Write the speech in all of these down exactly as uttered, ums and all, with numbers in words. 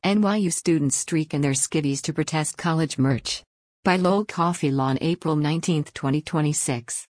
N Y U students streak in their skivvies to protest college merch. By Lowell Cauffiel on April nineteenth, twenty twenty-six.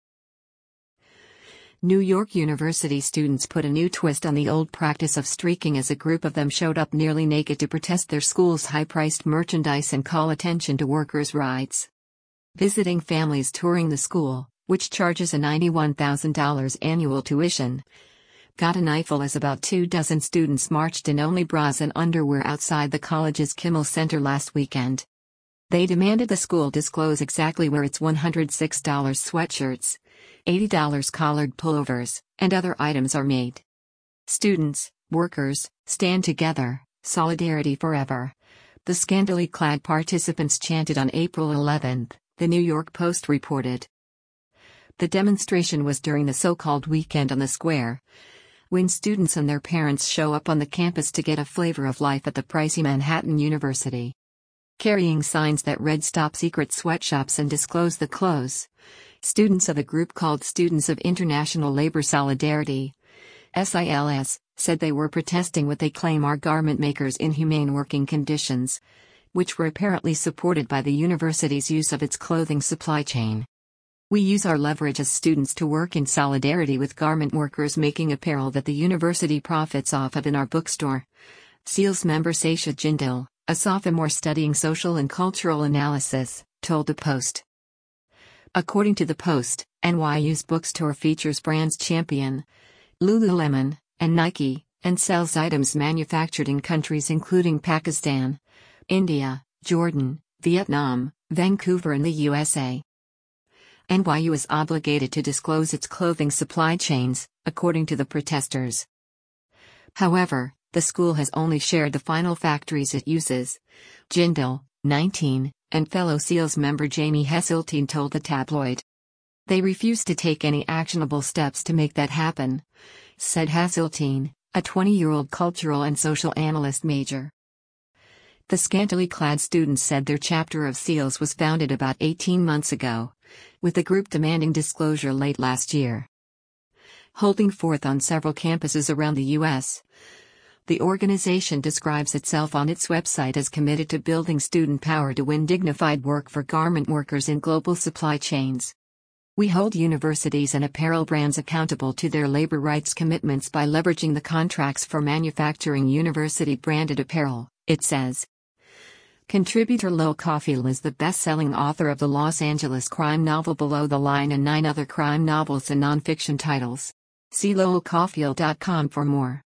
New York University students put a new twist on the old practice of streaking as a group of them showed up nearly naked to protest their school's high-priced merchandise and call attention to workers' rights. Visiting families touring the school, which charges a ninety-one thousand dollars annual tuition, got an eyeful as about two dozen students marched in only bras and underwear outside the college's Kimmel Center last weekend. They demanded the school disclose exactly where its one hundred six dollars sweatshirts, eighty dollars collared pullovers, and other items are made. Students, workers, stand together, solidarity forever, the scantily clad participants chanted on April eleventh, the New York Post reported. The demonstration was during the so-called weekend on the square, when students and their parents show up on the campus to get a flavor of life at the pricey Manhattan University. Carrying signs that read "Stop Secret Sweatshops and Disclose the Clothes," students of a group called Students of International Labor Solidarity, S I L S, said they were protesting what they claim are garment makers' inhumane working conditions, which were apparently supported by the university's use of its clothing supply chain. "We use our leverage as students to work in solidarity with garment workers making apparel that the university profits off of in our bookstore," S I L S member Sasha Jindal, a sophomore studying social and cultural analysis, told the Post. According to the Post, N Y U's bookstore features brands Champion, Lululemon, and Nike, and sells items manufactured in countries including Pakistan, India, Jordan, Vietnam, Vancouver and the U S A. N Y U is obligated to disclose its clothing supply chains, according to the protesters. However, the school has only shared the final factories it uses. Jindal, nineteen, and fellow S I L S member Jamie Heseltine told the tabloid. "They refuse to take any actionable steps to make that happen," said Heseltine, a twenty-year-old cultural and social analyst major. The scantily clad students said their chapter of S I L S was founded about eighteen months ago, with the group demanding disclosure late last year. Holding forth on several campuses around the U S, the organization describes itself on its website as committed to building student power to win dignified work for garment workers in global supply chains. "We hold universities and apparel brands accountable to their labor rights commitments by leveraging the contracts for manufacturing university-branded apparel," it says. Contributor Lowell Cauffiel is the best-selling author of the Los Angeles crime novel Below the Line and nine other crime novels and nonfiction titles. See lowell cauffiel dot com for more.